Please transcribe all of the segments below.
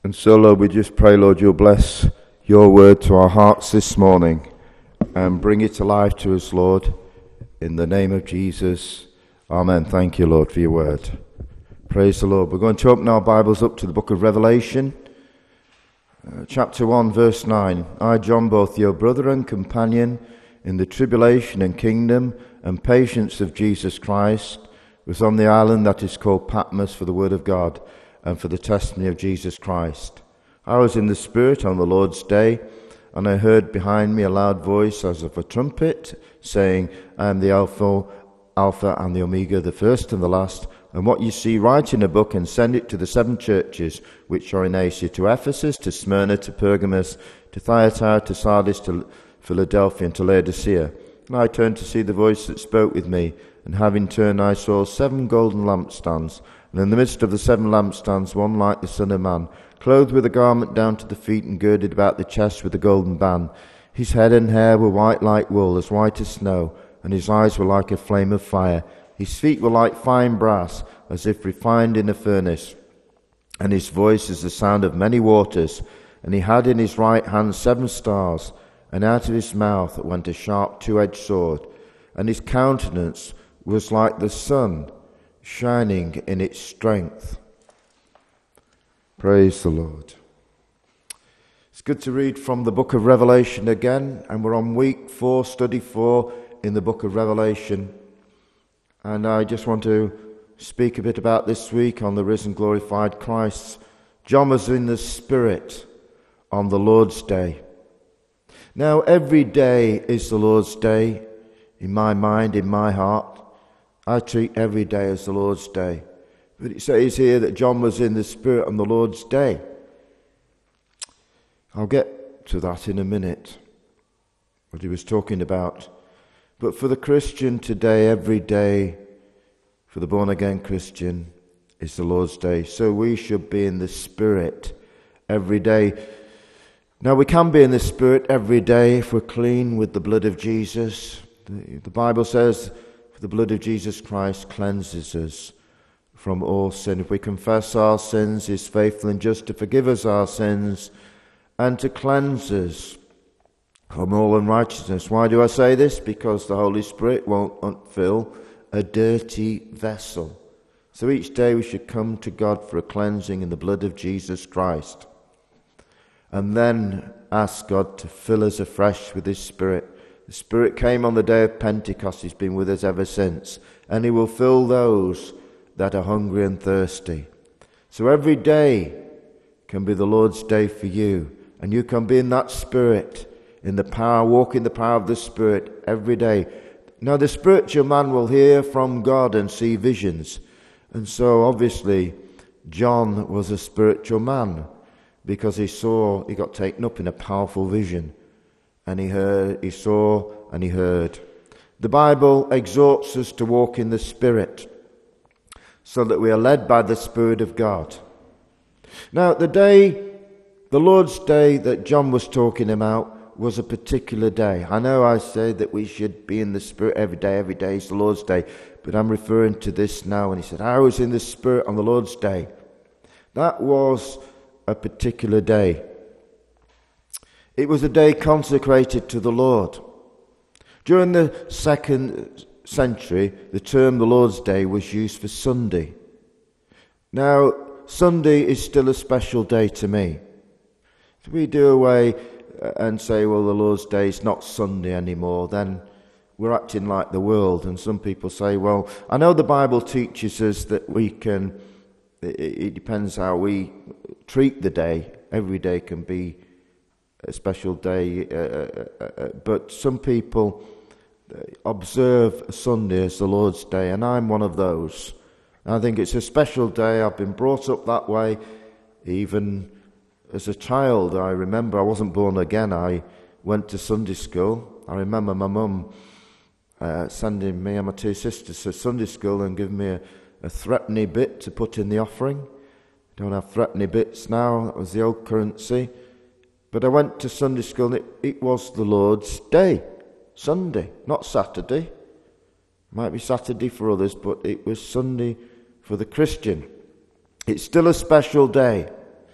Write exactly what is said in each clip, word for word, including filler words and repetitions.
And so, Lord, we just pray, Lord, you'll bless your word to our hearts this morning and bring it to life to us, Lord, in the name of Jesus. Amen. Thank you, Lord, for your word. Praise the Lord. We're going to open our Bibles up to the book of Revelation, uh, chapter one, verse nine. I, John, both your brother and companion in the tribulation and kingdom and patience of Jesus Christ, was on the island that is called Patmos for the word of God and for the testimony of Jesus Christ. I was in the Spirit on the Lord's day, and I heard behind me a loud voice as of a trumpet, saying, I am the Alpha, Alpha and the Omega, the first and the last. And what you see, write in a book and send it to the seven churches which are in Asia, to Ephesus, to Smyrna, to Pergamos, to Thyatira, to Sardis, to Philadelphia, and to Laodicea. And I turned to see the voice that spoke with me, and having turned I saw seven golden lampstands, and in the midst of the seven lampstands one like the Son of Man, clothed with a garment down to the feet and girded about the chest with a golden band. His head and hair were white like wool, as white as snow, and his eyes were like a flame of fire. His feet were like fine brass, as if refined in a furnace, and his voice is the sound of many waters. And he had in his right hand seven stars, and out of his mouth went a sharp two-edged sword, and his countenance was like the sun, shining in its strength. Praise the Lord. It's good to read from the book of Revelation again, and we're on week four, study four in the book of Revelation. And I just want to speak a bit about this week on the risen, glorified Christ. John was in the Spirit on the Lord's day. Now, every day is the Lord's day in my mind, in my heart. I treat every day as the Lord's day. But it says here that John was in the Spirit on the Lord's day. I'll get to that in a minute, what he was talking about. But for the Christian today, every day, for the born-again Christian, is the Lord's day. So we should be in the Spirit every day. Now, we can be in the Spirit every day if we're clean with the blood of Jesus. The, the Bible says, the blood of Jesus Christ cleanses us from all sin. If we confess our sins, he is faithful and just to forgive us our sins and to cleanse us from all unrighteousness. Why do I say this? Because the Holy Spirit won't fill a dirty vessel. So each day we should come to God for a cleansing in the blood of Jesus Christ, and then ask God to fill us afresh with his Spirit. The Spirit came on the day of Pentecost. He's been with us ever since. And he will fill those that are hungry and thirsty. So every day can be the Lord's day for you. And you can be in that Spirit, in the power, walk in the power of the Spirit every day. Now the spiritual man will hear from God and see visions. And so obviously John was a spiritual man, because he saw, he got taken up in a powerful vision. And he heard, he saw, and he heard. The Bible exhorts us to walk in the Spirit, so that we are led by the Spirit of God. Now, the day, the Lord's day that John was talking about was a particular day. I know I say that we should be in the Spirit every day, every day is the Lord's day, but I'm referring to this now. And he said, I was in the Spirit on the Lord's day. That was a particular day. It was a day consecrated to the Lord. During the second century, the term the Lord's Day was used for Sunday. Now, Sunday is still a special day to me. If we do away and say, well, the Lord's Day is not Sunday anymore, then we're acting like the world. And some people say, well, I know the Bible teaches us that we can, it depends how we treat the day. Every day can be a special day, uh, uh, uh, but some people observe Sunday as the Lord's Day, and I'm one of those. I think it's a special day. I've been brought up that way. Even as a child, I remember I wasn't born again. I went to Sunday school. I remember my mum uh, sending me and my two sisters to Sunday school and giving me a, a threepenny bit to put in the offering. Don't have threepenny bits now. That was the old currency. But I went to Sunday school, and it, it was the Lord's Day. Sunday, not Saturday. Might be Saturday for others, but it was Sunday for the Christian. It's still a special day.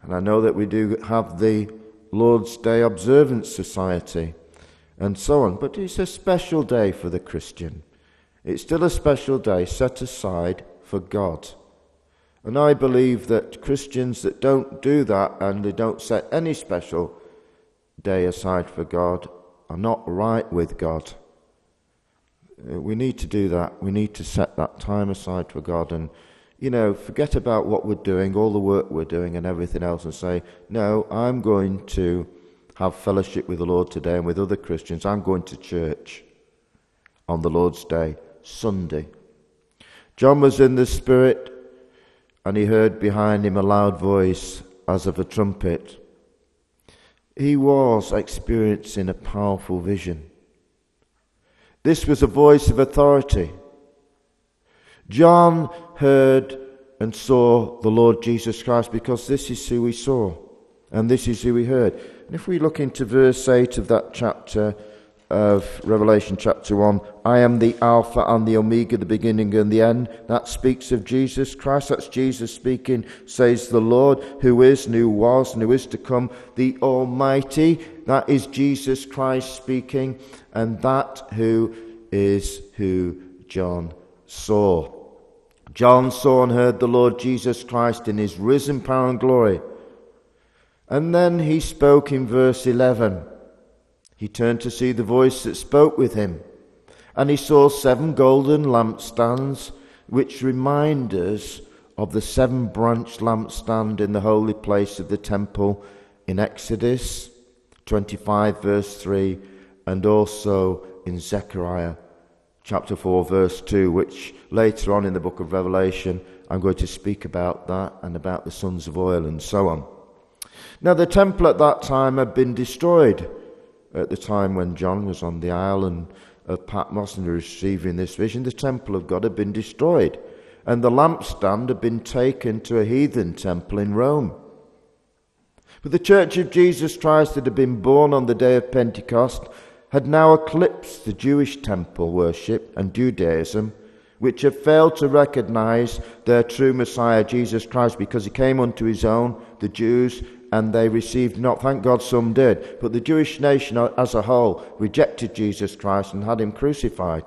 And I know that we do have the Lord's Day Observance Society and so on, but it's a special day for the Christian. It's still a special day set aside for God. And I believe that Christians that don't do that and they don't set any special day aside for God are not right with God. We need to do that. We need to set that time aside for God and, you know, forget about what we're doing, all the work we're doing and everything else, and say, no, I'm going to have fellowship with the Lord today and with other Christians. I'm going to church on the Lord's Day, Sunday. John was in the Spirit, and he heard behind him a loud voice as of a trumpet. He was experiencing a powerful vision. This was a voice of authority. John heard and saw the Lord Jesus Christ because this is who he saw and this is who he heard. And if we look into verse eight of that chapter of Revelation chapter one, I am the Alpha and the Omega, the beginning and the end. That speaks of Jesus Christ. That's Jesus speaking, says the Lord, who is, and who was, and who is to come, the Almighty. That is Jesus Christ speaking, and that who is who John saw. John saw and heard the Lord Jesus Christ in his risen power and glory. And then he spoke in verse eleven. He turned to see the voice that spoke with him, and he saw seven golden lampstands, which remind us of the seven-branched lampstand in the holy place of the temple in Exodus twenty-five, verse three, and also in Zechariah chapter four, verse two, which later on in the book of Revelation, I'm going to speak about that and about the sons of oil and so on. Now, the temple at that time had been destroyed at the time when John was on the island of Patmos and receiving this vision. The temple of God had been destroyed, and the lampstand had been taken to a heathen temple in Rome. But the Church of Jesus Christ that had been born on the day of Pentecost had now eclipsed the Jewish temple worship and Judaism, which had failed to recognize their true Messiah, Jesus Christ, because he came unto his own, the Jews, and they received not. Thank God some did. But the Jewish nation as a whole rejected Jesus Christ and had him crucified.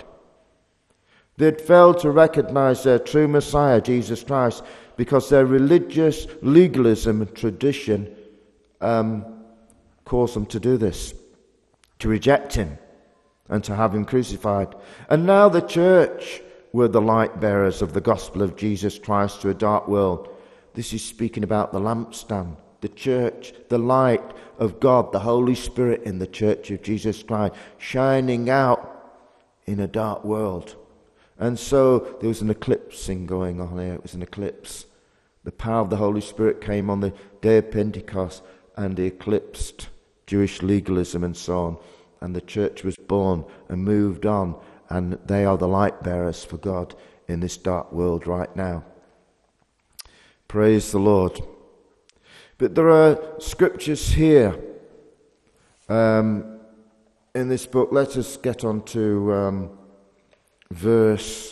They had failed to recognize their true Messiah, Jesus Christ, because their religious legalism and tradition um, caused them to do this, to reject him and to have him crucified. And now the church were the light bearers of the gospel of Jesus Christ to a dark world. This is speaking about the lampstand, the church, the light of God, the Holy Spirit in the church of Jesus Christ, shining out in a dark world. And so there was an eclipsing going on here. It was an eclipse. The power of the Holy Spirit came on the day of Pentecost and eclipsed Jewish legalism and so on. And the church was born and moved on. And they are the light bearers for God in this dark world right now. Praise the Lord. But there are scriptures here um, in this book. Let us get on to um, verse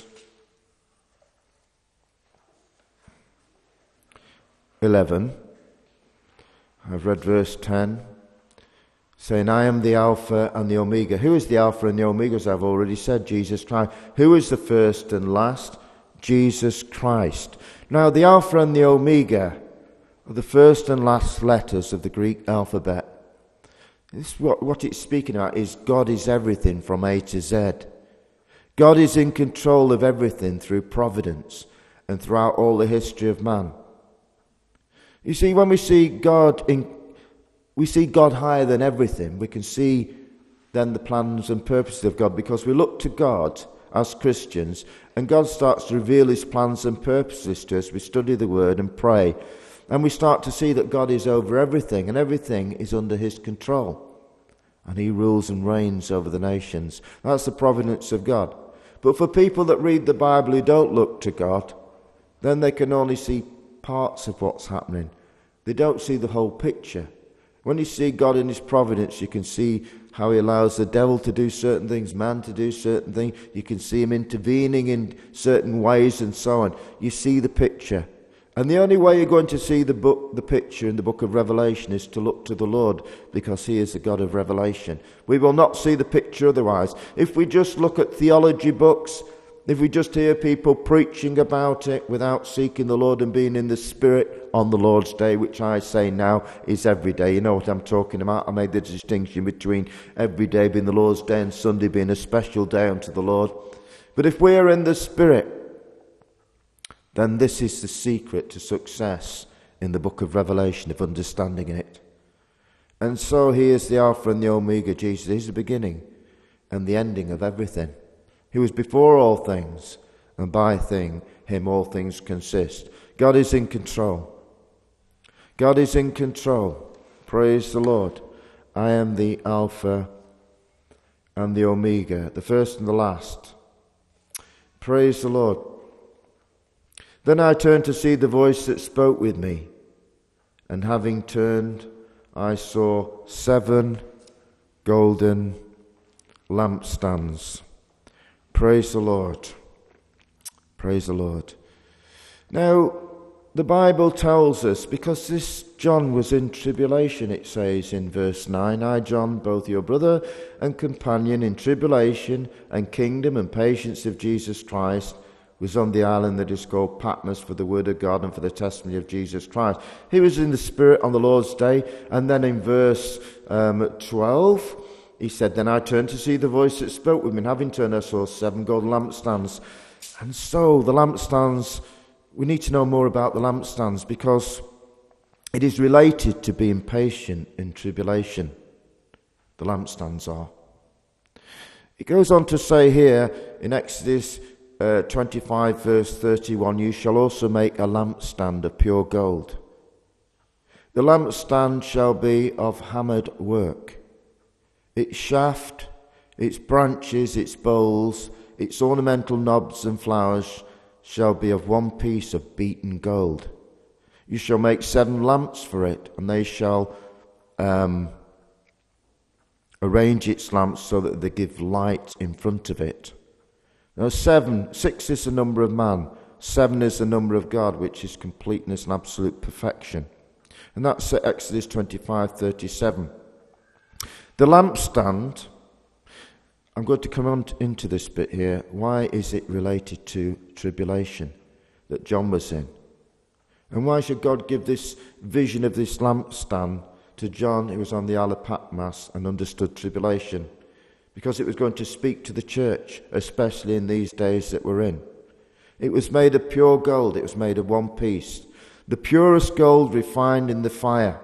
eleven. I've read verse ten, saying, I am the Alpha and the Omega. Who is the Alpha and the Omega? As I've already said, Jesus Christ. Who is the first and last? Jesus Christ. Now, the Alpha and the Omega are the first and last letters of the Greek alphabet. This, what, what it's speaking about is God is everything from A to Z. God is in control of everything through providence and throughout all the history of man. You see, when we see God in, we see God higher than everything. We can see then the plans and purposes of God because we look to God as Christians and God starts to reveal his plans and purposes to us. We study the word and pray. And we start to see that God is over everything and everything is under his control. And he rules and reigns over the nations. That's the providence of God. But for people that read the Bible who don't look to God, then they can only see parts of what's happening. They don't see the whole picture. When you see God in his providence, you can see how he allows the devil to do certain things, man to do certain things. You can see him intervening in certain ways and so on. You see the picture. And the only way you're going to see the book, the picture in the book of Revelation is to look to the Lord, because he is the God of revelation. We will not see the picture otherwise. If we just look at theology books, if we just hear people preaching about it without seeking the Lord and being in the Spirit on the Lord's Day, which I say now is every day. You know what I'm talking about. I made the distinction between every day being the Lord's Day and Sunday being a special day unto the Lord. But if we're in the Spirit, then this is the secret to success in the book of Revelation, of understanding it. And so he is the Alpha and the Omega, Jesus. He's the beginning and the ending of everything. He was before all things, and by thing, him all things consist. God is in control. God is in control. Praise the Lord. I am the Alpha and the Omega, the first and the last. Praise the Lord. Then I turned to see the voice that spoke with me, and having turned, I saw seven golden lampstands. Praise the Lord. Praise the Lord. Now, the Bible tells us, because this John was in tribulation, it says in verse nine, I, John, both your brother and companion in tribulation and kingdom and patience of Jesus Christ, was on the island that is called Patmos for the word of God and for the testimony of Jesus Christ. He was in the Spirit on the Lord's Day. And then in verse um, twelve, he said, Then I turned to see the voice that spoke with me, and having turned I saw seven golden lampstands. And so the lampstands, we need to know more about the lampstands, because it is related to being patient in tribulation. The lampstands are. It goes on to say here in Exodus Uh, twenty-five verse thirty-one, you shall also make a lampstand of pure gold. The lampstand shall be of hammered work. Its shaft, its branches, its bowls, its ornamental knobs and flowers shall be of one piece of beaten gold. You shall make seven lamps for it, and they shall um, arrange its lamps so that they give light in front of it. Now seven, six is the number of man, seven is the number of God, which is completeness and absolute perfection. And that's Exodus twenty-five thirty-seven. The lampstand, I'm going to come on into this bit here. Why is it related to tribulation that John was in? And why should God give this vision of this lampstand to John, who was on the Isle of Patmos and understood tribulation? Because it was going to speak to the church, especially in these days that we're in. It was made of pure gold. It was made of one piece. The purest gold refined in the fire.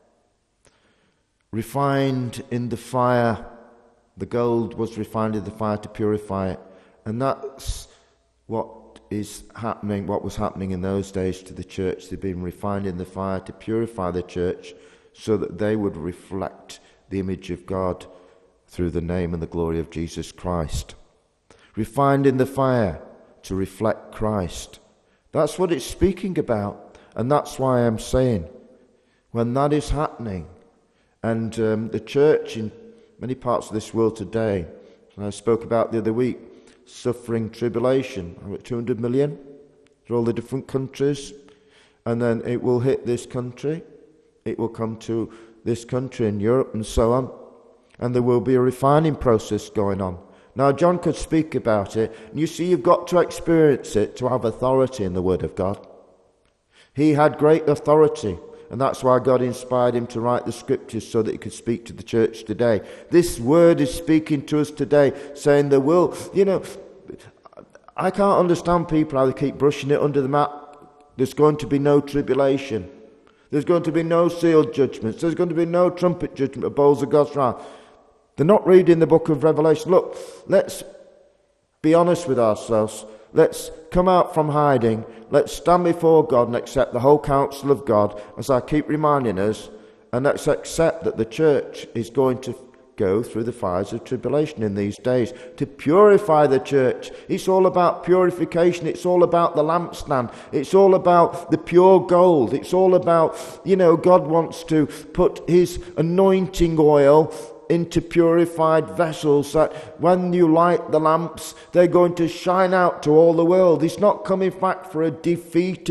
Refined in the fire. The gold was refined in the fire to purify it. And that's what is happening, what was happening in those days to the church. They'd been refined in the fire to purify the church so that they would reflect the image of God through the name and the glory of Jesus Christ. Refined in the fire to reflect Christ. That's what it's speaking about. And that's why I'm saying, when that is happening, and um, the church in many parts of this world today, and I spoke about the other week, suffering tribulation, two hundred million through all the different countries, and then it will hit this country, it will come to this country in Europe and so on. And there will be a refining process going on. Now, John could speak about it. And you see, you've got to experience it to have authority in the Word of God. He had great authority. And that's why God inspired him to write the Scriptures so that he could speak to the church today. This Word is speaking to us today, saying there will, you know, I can't understand people how they keep brushing it under the mat. There's going to be no tribulation. There's going to be no sealed judgments. There's going to be no trumpet judgment of bowls of God's wrath. They're not reading the book of Revelation. Look, let's be honest with ourselves. Let's come out from hiding. Let's stand before God and accept the whole counsel of God, as I keep reminding us, and let's accept that the church is going to go through the fires of tribulation in these days to purify the church. It's all about purification. It's all about the lampstand. It's all about the pure gold. It's all about, you know, God wants to put his anointing oil into purified vessels, that when you light the lamps, they're going to shine out to all the world. He's not coming back for a defeated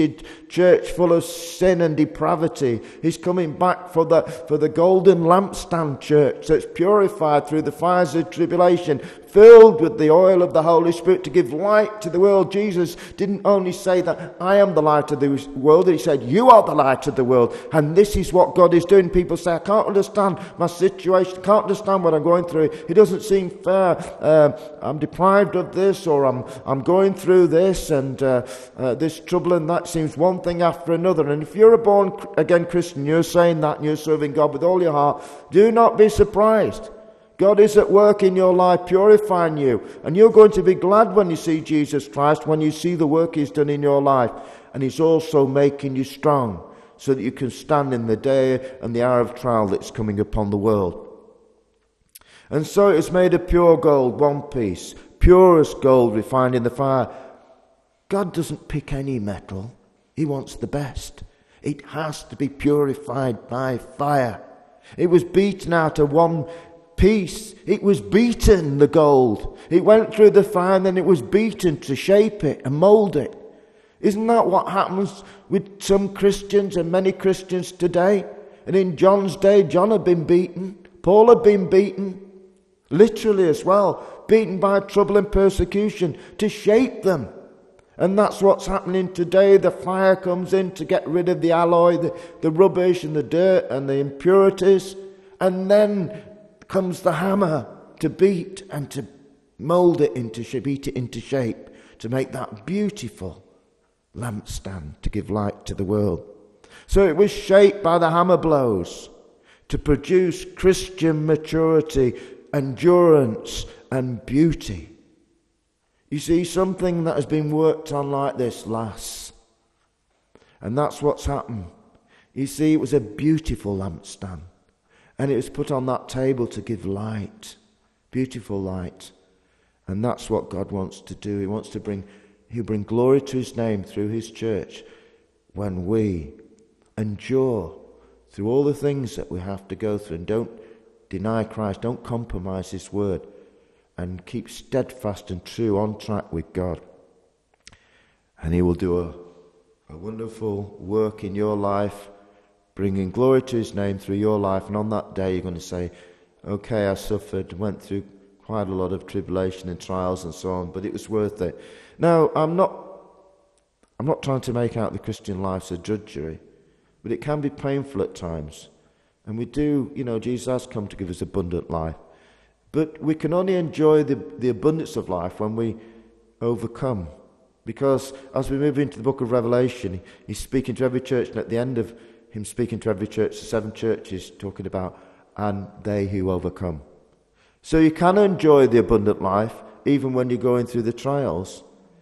church full of sin and depravity. He's coming back for the for the golden lampstand church that's purified through the fires of tribulation, filled with the oil of the Holy Spirit to give light to the world. Jesus didn't only say that I am the light of the world, he said you are the light of the world. And this is what God is doing. People say, I can't understand my situation, can't understand what I'm going through. It doesn't seem fair. Uh, I'm deprived of this, or I'm I'm going through this and uh, uh, this trouble and that. Seems one thing after another. And if you're a born again Christian, you're saying that and you're serving God with all your heart, do not be surprised. God is at work in your life purifying you, and you're going to be glad when you see Jesus Christ, when you see the work he's done in your life. And he's also making you strong so that you can stand in the day and the hour of trial that's coming upon the world. And so it is made of pure gold, one piece, purest gold refined in the fire. God doesn't pick any metal. He wants the best. It has to be purified by fire. It was beaten out of one piece. It was beaten, the gold. It went through the fire and then it was beaten to shape it and mould it. Isn't that what happens with some Christians and many Christians today? And in John's day, John had been beaten. Paul had been beaten. Literally as well. Beaten by trouble and persecution to shape them. And that's what's happening today. The fire comes in to get rid of the alloy, the, the rubbish and the dirt and the impurities. And then comes the hammer to beat and to mould it into shape, beat it into shape, to make that beautiful lampstand to give light to the world. So it was shaped by the hammer blows to produce Christian maturity, endurance and beauty. You see, something that has been worked on like this lasts. And that's what's happened. You see, it was a beautiful lampstand. And it was put on that table to give light. Beautiful light. And that's what God wants to do. He wants to bring, he'll bring glory to his name through his church when we endure through all the things that we have to go through. And don't deny Christ. Don't compromise his word. And keep steadfast and true on track with God. And he will do a, a wonderful work in your life, bringing glory to his name through your life. And on that day you're going to say, okay, I suffered, went through quite a lot of tribulation and trials and so on, but it was worth it. Now, I'm not I'm not trying to make out the Christian life's a drudgery, but it can be painful at times. And we do, you know, Jesus has come to give us abundant life. But we can only enjoy the, the abundance of life when we overcome. Because as we move into the book of Revelation, he's speaking to every church, and at the end of him speaking to every church, the seven churches, talking about, and they who overcome. So you can enjoy the abundant life, even when you're going through the trials,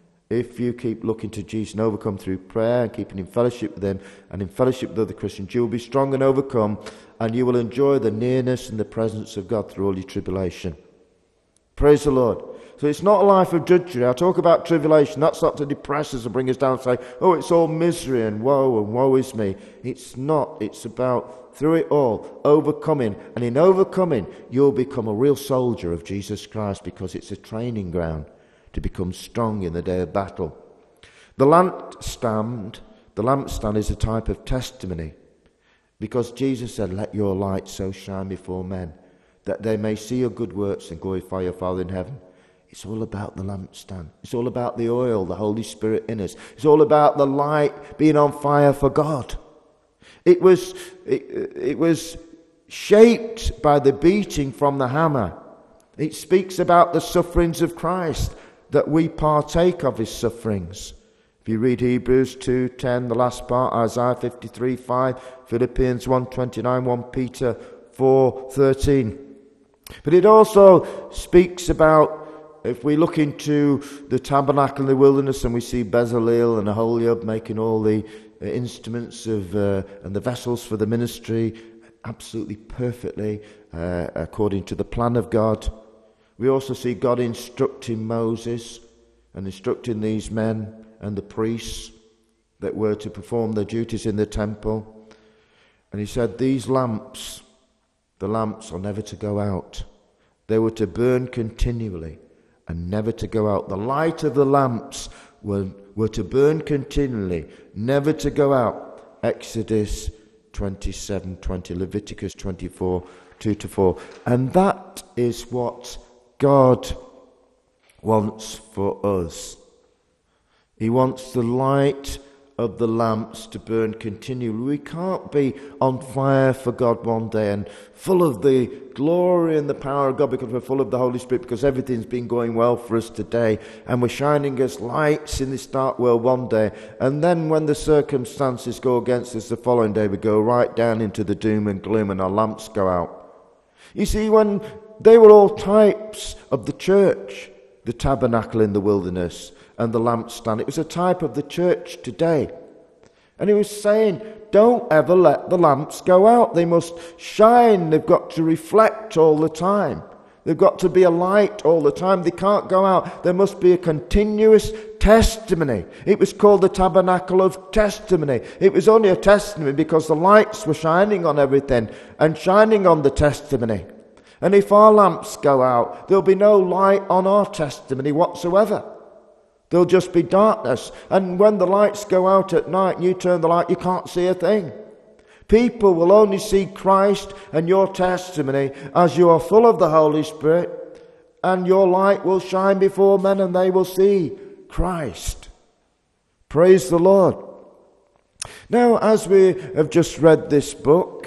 if you keep looking to Jesus and overcome through prayer and keeping in fellowship with him and in fellowship with other Christians. You will be strong and overcome, and you will enjoy the nearness and the presence of God through all your tribulation. Praise the Lord. So it's not a life of drudgery. I talk about tribulation. That's not to depress us and bring us down and say, oh, it's all misery and woe and woe is me. It's not. It's about, through it all, overcoming. And in overcoming, you'll become a real soldier of Jesus Christ, because it's a training ground to become strong in the day of battle. The lampstand, the lampstand is a type of testimony, because Jesus said, let your light so shine before men that they may see your good works and glorify your Father in heaven. It's all about the lampstand. It's all about the oil, the Holy Spirit in us. It's all about the light being on fire for God. It was, it, it was shaped by the beating from the hammer. It speaks about the sufferings of Christ, that we partake of his sufferings. If you read Hebrews two ten, the last part, Isaiah fifty-three five, Philippians one twenty-nine, First Peter four thirteen. But it also speaks about, if we look into the tabernacle in the wilderness and we see Bezalel and Aholiab making all the uh, instruments of uh, and the vessels for the ministry absolutely perfectly uh, according to the plan of God. We also see God instructing Moses and instructing these men and the priests that were to perform their duties in the temple. And he said, these lamps, the lamps are never to go out. They were to burn continually and never to go out. The light of the lamps will, were to burn continually, never to go out. Exodus twenty-seven twenty, Leviticus twenty-four two to four. And that is what God wants for us. He wants the light of the lamps to burn continually. We can't be on fire for God one day and full of the glory and the power of God because we're full of the Holy Spirit, because everything's been going well for us today, and we're shining as lights in this dark world one day, and then when the circumstances go against us the following day, we go right down into the doom and gloom and our lamps go out. You see, when they were all types of the church, the tabernacle in the wilderness and the lampstand, it was a type of the church today. And he was saying, don't ever let the lamps go out. They must shine. They've got to reflect all the time. They've got to be a light all the time. They can't go out. There must be a continuous testimony. It was called the tabernacle of testimony. It was only a testimony because the lights were shining on everything and shining on the testimony. And if our lamps go out, there'll be no light on our testimony whatsoever. There'll just be darkness. And when the lights go out at night and you turn the light, you can't see a thing. People will only see Christ and your testimony as you are full of the Holy Spirit, and your light will shine before men and they will see Christ. Praise the Lord. Now, as we have just read this book,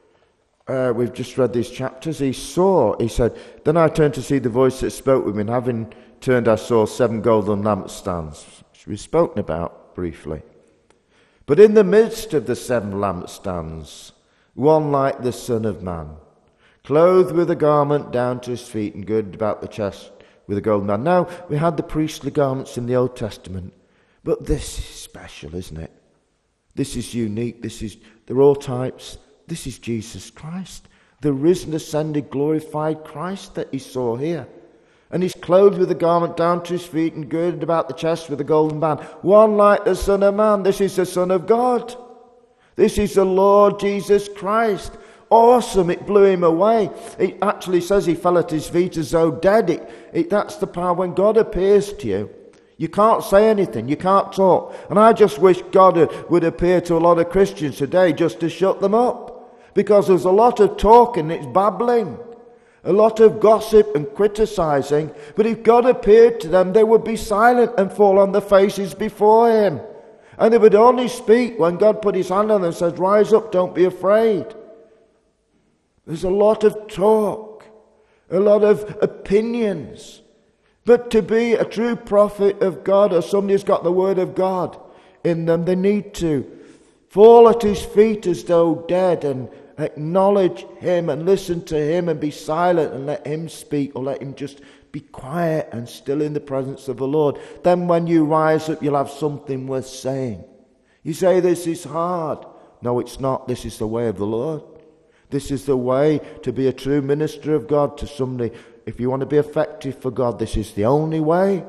uh, we've just read these chapters, he saw, he said, then I turned to see the voice that spoke with me, and having turned I saw seven golden lampstands, which we've spoken about briefly. But in the midst of the seven lampstands, one like the Son of Man, clothed with a garment down to his feet and girded about the chest with a golden band. Now, we had the priestly garments in the Old Testament, but this is special, isn't it? This is unique. This is, they're all types. This is Jesus Christ, the risen, ascended, glorified Christ that he saw here. And he's clothed with a garment down to his feet and girded about the chest with a golden band. One like the Son of Man. This is the Son of God. This is the Lord Jesus Christ. Awesome. It blew him away. It actually says he fell at his feet as though dead. It, it, that's the power when God appears to you. You can't say anything. You can't talk. And I just wish God would appear to a lot of Christians today just to shut them up. Because there's a lot of talking. It's babbling. A lot of gossip and criticizing, but if God appeared to them, they would be silent and fall on their faces before him. And they would only speak when God put his hand on them and said, rise up, don't be afraid. There's a lot of talk, a lot of opinions. But to be a true prophet of God, or somebody who's got the word of God in them, they need to fall at his feet as though dead and acknowledge him and listen to him and be silent and let him speak, or let him just be quiet and still in the presence of the Lord. Then when you rise up, you'll have something worth saying. You say, this is hard. No, it's not. This is the way of the Lord. This is the way to be a true minister of God to somebody. If you want to be effective for God, this is the only way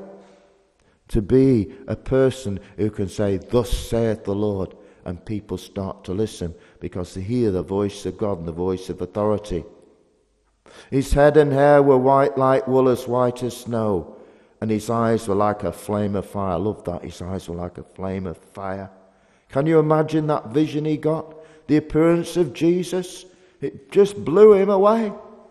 to be a person who can say, thus saith the Lord. And people start to listen because they hear the voice of God and the voice of authority. His head and hair were white like wool, as white as snow, and his eyes were like a flame of fire. I love that. His eyes were like a flame of fire. Can you imagine that vision he got? The appearance of Jesus. It just blew him away.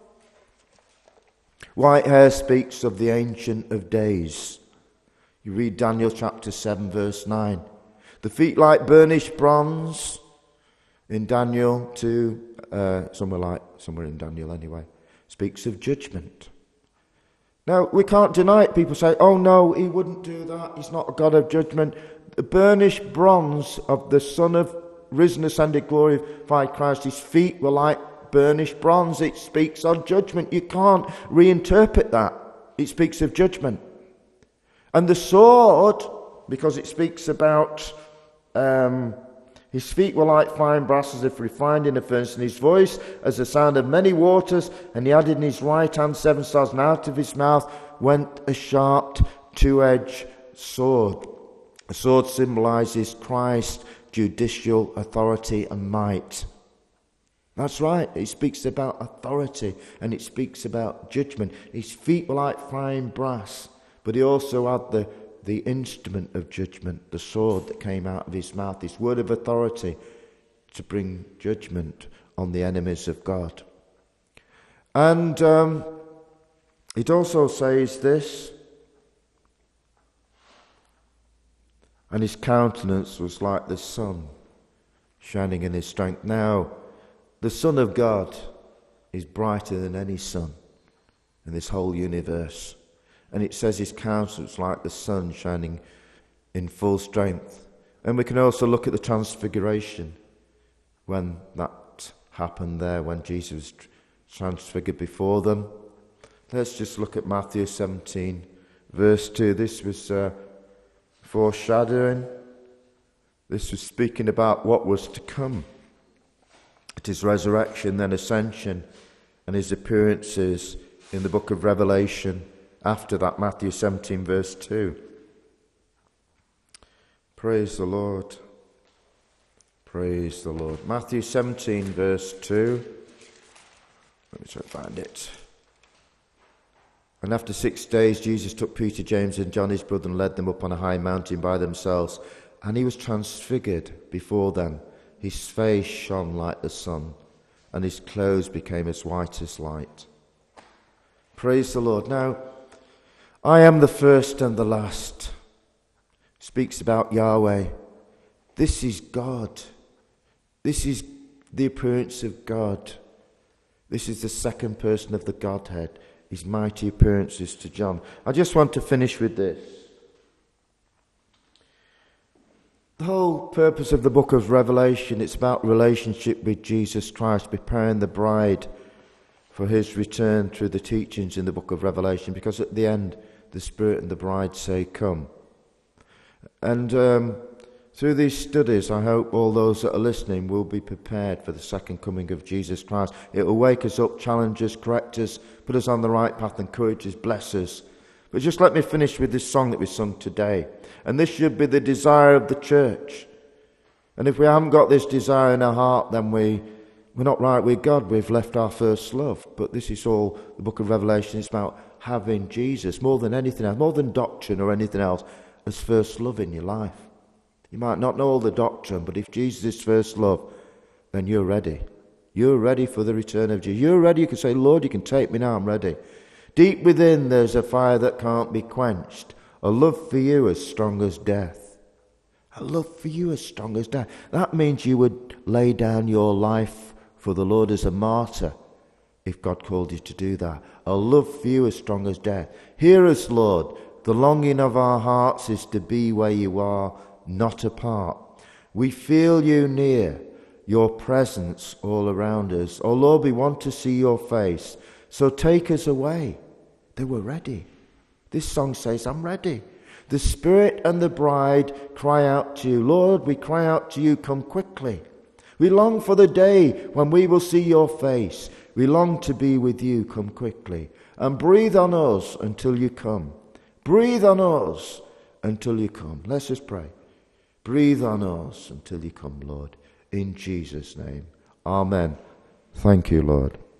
White hair speaks of the Ancient of Days. You read Daniel chapter seven, verse nine. The feet like burnished bronze in Daniel two, uh, somewhere like, somewhere in Daniel anyway, speaks of judgment. Now, we can't deny it. People say, oh no, he wouldn't do that. He's not a God of judgment. The burnished bronze of the Son of risen, ascended, glorified Christ, his feet were like burnished bronze. It speaks of judgment. You can't reinterpret that. It speaks of judgment. And the sword, because it speaks about Um, his feet were like fine brass, as if refined in a furnace, and his voice as the sound of many waters. And he had in his right hand seven stars, and out of his mouth went a sharp two-edged sword. The sword symbolizes Christ's judicial authority and might. That's right. It speaks about authority, and it speaks about judgment. His feet were like fine brass, but he also had the the instrument of judgment, the sword that came out of his mouth, his word of authority to bring judgment on the enemies of God. And um, it also says this, and his countenance was like the sun, shining in his strength. Now, the Son of God is brighter than any sun in this whole universe. And it says his countenance like the sun shining in full strength. And we can also look at the transfiguration, when that happened there, when Jesus was transfigured before them. Let's just look at Matthew seventeen, verse two. This was uh, foreshadowing. This was speaking about what was to come. At his resurrection, then ascension, and his appearances in the book of Revelation. After that, Matthew seventeen, verse two. Praise the Lord. Praise the Lord. Matthew seventeen, verse two. Let me try to find it. And after six days, Jesus took Peter, James, and John, his brother, and led them up on a high mountain by themselves. And he was transfigured before them. His face shone like the sun, and his clothes became as white as light. Praise the Lord. Now, I am the first and the last. Speaks about Yahweh. This is God. This is the appearance of God. This is the second person of the Godhead. His mighty appearances to John. I just want to finish with this. The whole purpose of the book of Revelation, it's about relationship with Jesus Christ, preparing the bride for his return through the teachings in the book of Revelation, because at the end, the Spirit and the bride say, come. And um, through these studies, I hope all those that are listening will be prepared for the second coming of Jesus Christ. It will wake us up, challenge us, correct us, put us on the right path, encourage us, bless us. But just let me finish with this song that we sung today. And this should be the desire of the church. And if we haven't got this desire in our heart, then we, we're not right with God. We've left our first love. But this is all the book of Revelation is about, having Jesus more than anything else, more than doctrine or anything else, as first love in your life. You might not know all the doctrine, but if Jesus is first love, then you're ready. You're ready for the return of Jesus. You're ready. You can say, Lord, you can take me now. I'm ready. Deep within, there's a fire that can't be quenched. A love for you as strong as death. A love for you as strong as death. That means you would lay down your life for the Lord as a martyr, if God called you to do that. A love for you as strong as death. Hear us, Lord. The longing of our hearts is to be where you are, not apart. We feel you near, your presence all around us. Oh Lord, we want to see your face. So take us away. They were ready. This song says, I'm ready. The Spirit and the bride cry out to you. Lord, we cry out to you, come quickly. We long for the day when we will see your face. We long to be with you, come quickly. And breathe on us until you come. Breathe on us until you come. Let's just pray. Breathe on us until you come, Lord. In Jesus' name. Amen. Thank you, Lord.